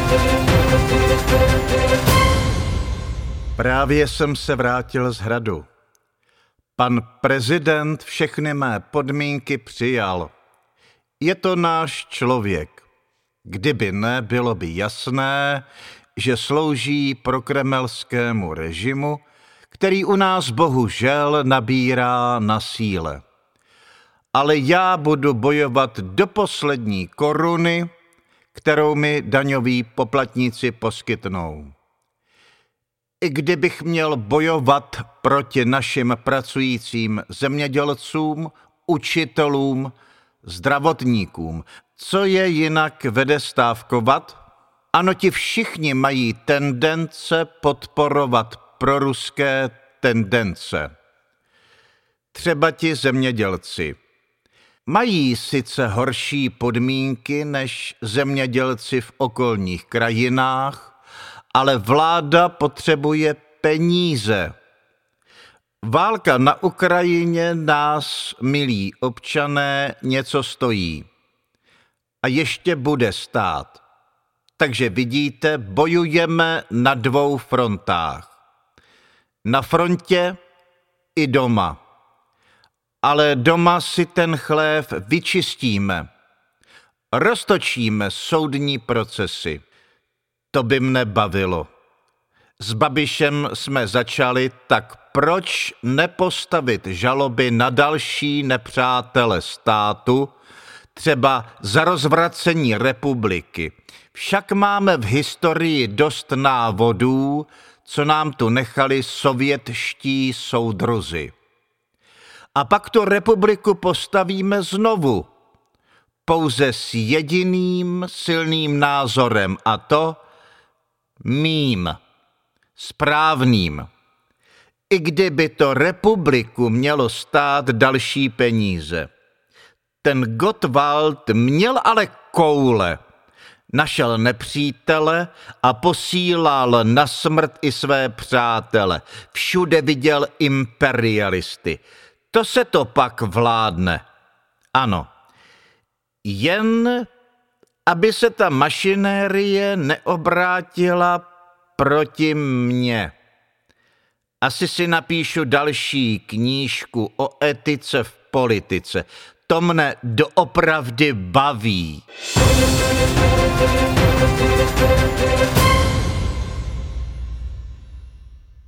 Právě jsem se vrátil z hradu. Pan prezident všechny mé podmínky přijal. Je to náš člověk. Kdyby ne, bylo by jasné, že slouží prokremelskému režimu, který u nás bohužel nabírá na síle. Ale já budu bojovat do poslední koruny, kterou mi daňoví poplatníci poskytnou. I kdybych měl bojovat proti našim pracujícím zemědělcům, učitelům, zdravotníkům, co je jinak vede stávkovat? Ano, ti všichni mají tendence podporovat proruské tendence. Třeba ti zemědělci. Mají sice horší podmínky než zemědělci v okolních krajinách, ale vláda potřebuje peníze. Válka na Ukrajině nás, milí občané, něco stojí. A ještě bude stát. Takže vidíte, bojujeme na dvou frontách. Na frontě i doma. Ale doma si ten chlév vyčistíme. Roztočíme soudní procesy. To by mne bavilo. S Babišem jsme začali, tak proč nepostavit žaloby na další nepřátele státu, třeba za rozvracení republiky? Však máme v historii dost návodů, co nám tu nechali sovětští soudruzi. A pak tu republiku postavíme znovu, pouze s jediným silným názorem, a to mým, správným. I kdyby to republiku mělo stát další peníze. Ten Gottwald měl ale koule. Našel nepřítele a posílal na smrt i své přátele. Všude viděl imperialisty. To se to pak vládne. Ano. Jen aby se ta mašinérie neobrátila proti mně. Asi si napíšu další knížku o etice v politice. To mne doopravdy baví.